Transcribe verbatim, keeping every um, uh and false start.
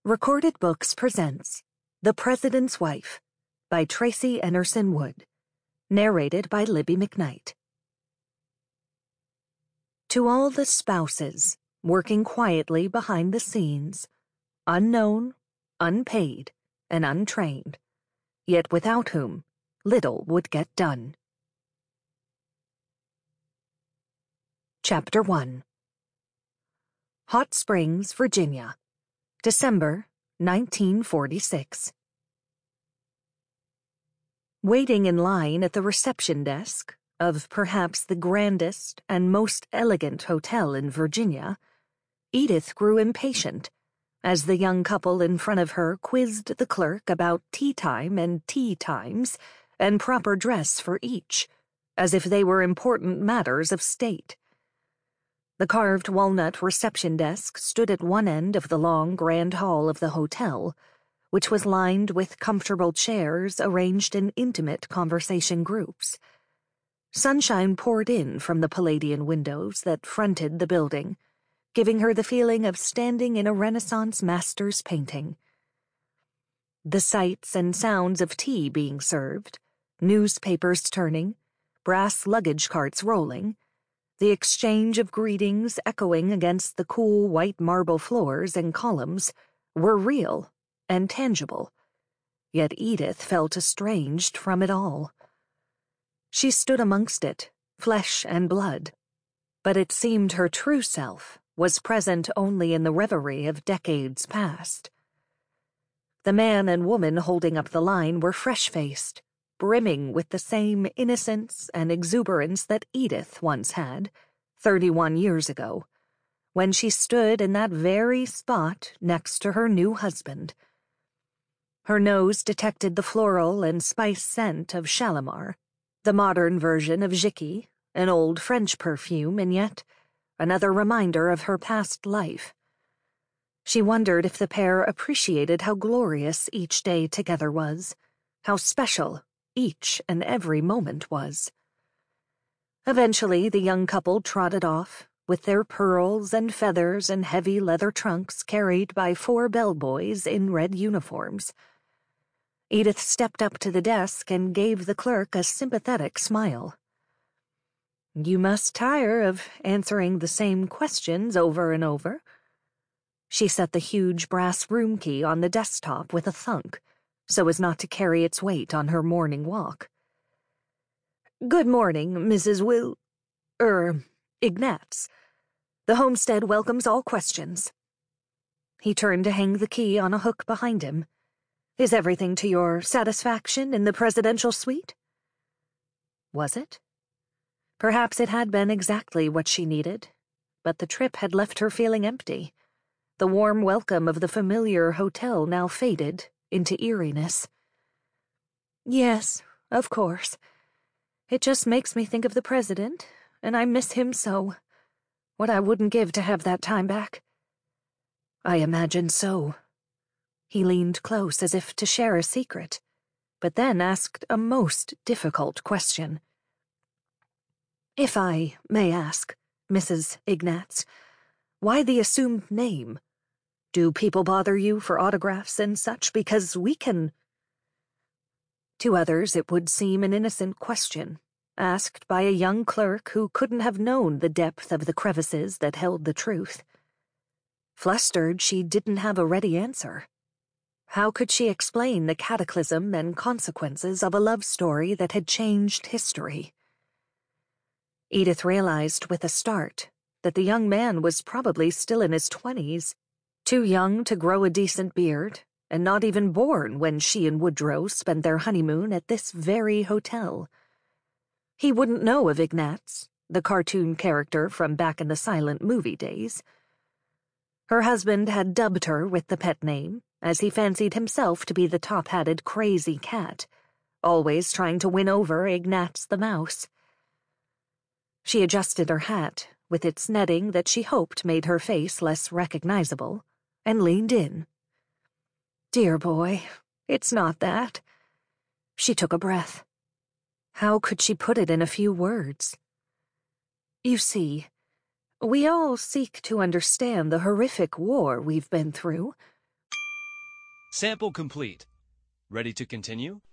Recorded Books presents The President's Wife by Tracy Enerson Wood, narrated by Libby McKnight. To all the spouses working quietly behind the scenes, unknown, unpaid, and untrained, yet without whom little would get done. Chapter one. Hot Springs, Virginia, December nineteen forty-six. Waiting in line at the reception desk of perhaps the grandest and most elegant hotel in Virginia, Edith grew impatient as the young couple in front of her quizzed the clerk about tea time and tea times and proper dress for each, as if they were important matters of state. The carved walnut reception desk stood at one end of the long grand hall of the hotel, which was lined with comfortable chairs arranged in intimate conversation groups. Sunshine poured in from the Palladian windows that fronted the building, giving her the feeling of standing in a Renaissance master's painting. The sights and sounds of tea being served, newspapers turning, brass luggage carts rolling, the exchange of greetings echoing against the cool white marble floors and columns were real and tangible, yet Edith felt estranged from it all. She stood amongst it, flesh and blood, but it seemed her true self was present only in the reverie of decades past. The man and woman holding up the line were fresh-faced, brimming with the same innocence and exuberance that Edith once had, thirty-one years ago, when she stood in that very spot next to her new husband. Her nose detected the floral and spice scent of Shalimar, the modern version of Jicky, an old French perfume, and yet another reminder of her past life. She wondered if the pair appreciated how glorious each day together was, how special each and every moment was. Eventually, the young couple trotted off, with their pearls and feathers and heavy leather trunks carried by four bellboys in red uniforms. Edith stepped up to the desk and gave the clerk a sympathetic smile. "You must tire of answering the same questions over and over." She set the huge brass room key on the desktop with a thunk, so as not to carry its weight on her morning walk. "Good morning, Missus Will... er... Ignatz. The homestead welcomes all questions." He turned to hang the key on a hook behind him. "Is everything to your satisfaction in the presidential suite?" Was it? Perhaps it had been exactly what she needed, but the trip had left her feeling empty. The warm welcome of the familiar hotel now faded into eeriness. "Yes, of course. It just makes me think of the president, and I miss him so. What I wouldn't give to have that time back." "I imagine so." He leaned close as if to share a secret, but then asked a most difficult question. "If I may ask, Missus Ignatz, why the assumed name? Do people bother you for autographs and such? Because we can—" To others it would seem an innocent question, asked by a young clerk who couldn't have known the depth of the crevices that held the truth. Flustered, she didn't have a ready answer. How could she explain the cataclysm and consequences of a love story that had changed history? Edith realized with a start that the young man was probably still in his twenties, too young to grow a decent beard, and not even born when she and Woodrow spent their honeymoon at this very hotel. He wouldn't know of Ignatz, the cartoon character from back in the silent movie days. Her husband had dubbed her with the pet name, as he fancied himself to be the top-hatted crazy cat, always trying to win over Ignatz the mouse. She adjusted her hat, with its netting that she hoped made her face less recognizable, and leaned in. "Dear boy, it's not that." She took a breath. How could she put it in a few words? "You see, we all seek to understand the horrific war we've been through." Sample complete. Ready to continue?